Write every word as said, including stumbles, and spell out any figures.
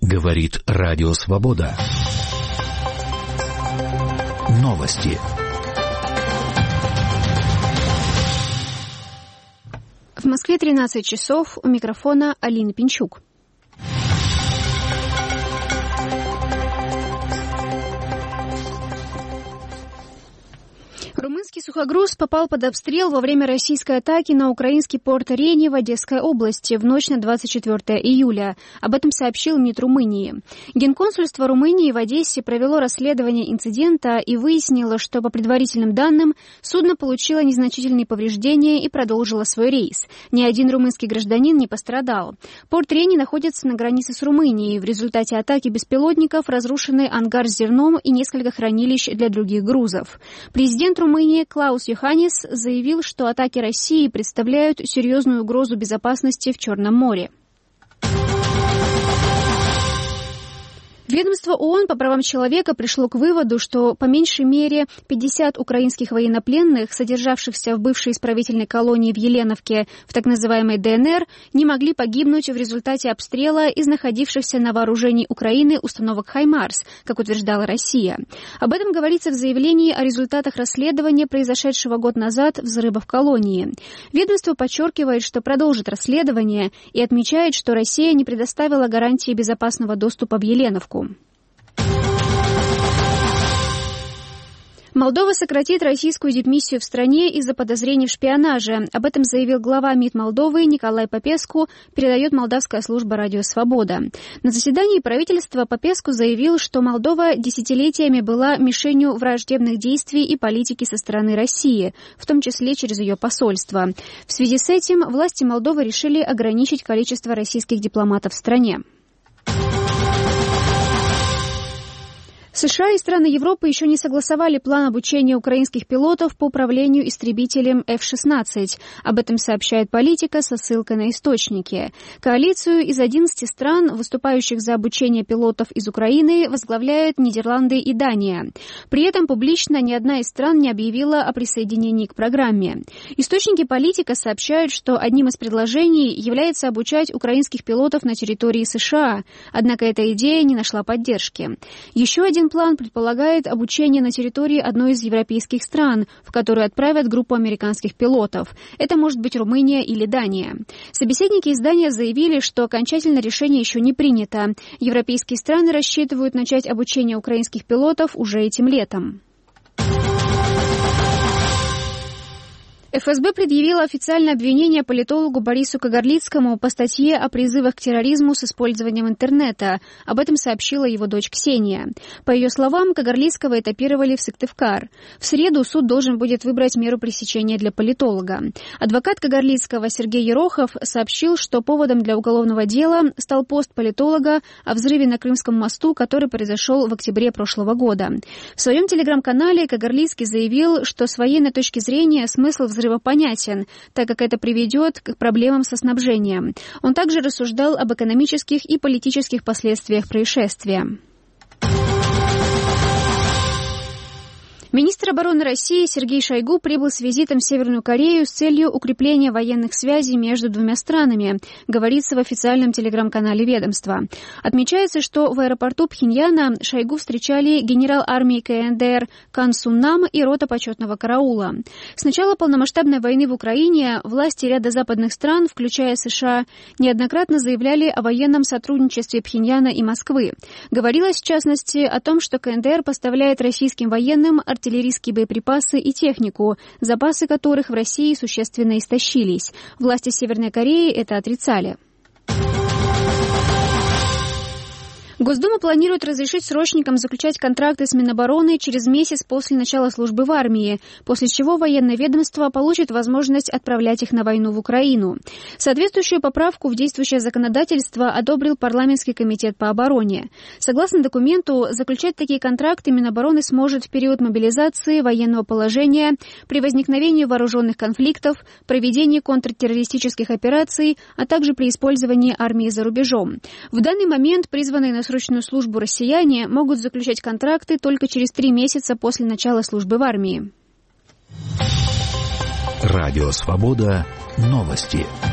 Говорит Радио Свобода. Новости. В Москве тринадцать часов. У микрофона Алина Пинчук. Румынский сухогруз попал под обстрел во время российской атаки на украинский порт Рени в Одесской области в ночь на двадцать четвёртое июля. Об этом сообщил МИД Румынии. Генконсульство Румынии в Одессе провело расследование инцидента и выяснило, что по предварительным данным судно получило незначительные повреждения и продолжило свой рейс. Ни один румынский гражданин не пострадал. Порт Рени находится на границе с Румынией. В результате атаки беспилотников разрушены ангар с зерном и несколько хранилищ для других грузов. Президент Румынии Клаус Йоханнис заявил, что атаки России представляют серьезную угрозу безопасности в Черном море. Ведомство ООН по правам человека пришло к выводу, что по меньшей мере пятьдесят украинских военнопленных, содержавшихся в бывшей исправительной колонии в Еленовке в так называемой ДНР, не могли погибнуть в результате обстрела из находившихся на вооружении Украины установок «Хаймарс», как утверждала Россия. Об этом говорится в заявлении о результатах расследования, произошедшего год назад взрыва в колонии. Ведомство подчеркивает, что продолжит расследование и отмечает, что Россия не предоставила гарантии безопасного доступа в Еленовку. Молдова сократит российскую дипмиссию в стране из-за подозрений в шпионаже. Об этом заявил глава МИД Молдовы Николай Попеску, передает молдавская служба «Радио Свобода». На заседании правительства Попеску заявил, что Молдова десятилетиями была мишенью враждебных действий и политики со стороны России, в том числе через ее посольство. В связи с этим власти Молдовы решили ограничить количество российских дипломатов в стране. США и страны Европы еще не согласовали план обучения украинских пилотов по управлению истребителем эф шестнадцать. Об этом сообщает «Политика» со ссылкой на источники. Коалицию из одиннадцати стран, выступающих за обучение пилотов из Украины, возглавляют Нидерланды и Дания. При этом публично ни одна из стран не объявила о присоединении к программе. Источники «Политика» сообщают, что одним из предложений является обучать украинских пилотов на территории США. Однако эта идея не нашла поддержки. Еще один план предполагает обучение на территории одной из европейских стран, в которую отправят группу американских пилотов. Это может быть Румыния или Дания. Собеседники издания заявили, что окончательное решение еще не принято. Европейские страны рассчитывают начать обучение украинских пилотов уже этим летом. эф эс бэ предъявила официальное обвинение политологу Борису Кагарлицкому по статье о призывах к терроризму с использованием интернета. Об этом сообщила его дочь Ксения. По ее словам, Кагарлицкого этапировали в Сыктывкар. В среду суд должен будет выбрать меру пресечения для политолога. Адвокат Кагарлицкого Сергей Ерохов сообщил, что поводом для уголовного дела стал пост политолога о взрыве на Крымском мосту, который произошел в октябре прошлого года. В своем телеграм-канале Кагарлицкий заявил, что с военной точки зрения смысл взрыва взрыва понятен, так как это приведет к проблемам со снабжением. Он также рассуждал об экономических и политических последствиях происшествия. Министр обороны России Сергей Шойгу прибыл с визитом в Северную Корею с целью укрепления военных связей между двумя странами, говорится в официальном телеграм-канале ведомства. Отмечается, что в аэропорту Пхеньяна Шойгу встречали генерал армии ка эн дэ эр Кан Сун Нам и рота почетного караула. С начала полномасштабной войны в Украине власти ряда западных стран, включая США, неоднократно заявляли о военном сотрудничестве Пхеньяна и Москвы. Говорилось, в частности, о том, что ка эн дэ эр поставляет российским военным артиллерийские боеприпасы и технику, запасы которых в России существенно истощились. Власти Северной Кореи это отрицали. Госдума планирует разрешить срочникам заключать контракты с Минобороны через месяц после начала службы в армии, после чего военное ведомство получит возможность отправлять их на войну в Украину. Соответствующую поправку в действующее законодательство одобрил парламентский комитет по обороне. Согласно документу, заключать такие контракты Минобороны сможет в период мобилизации, военного положения, при возникновении вооруженных конфликтов, проведении контртеррористических операций, а также при использовании армии за рубежом. В данный момент призванные на срочную службу россияне могут заключать контракты только через три месяца после начала службы в армии. Радио Свобода. Новости.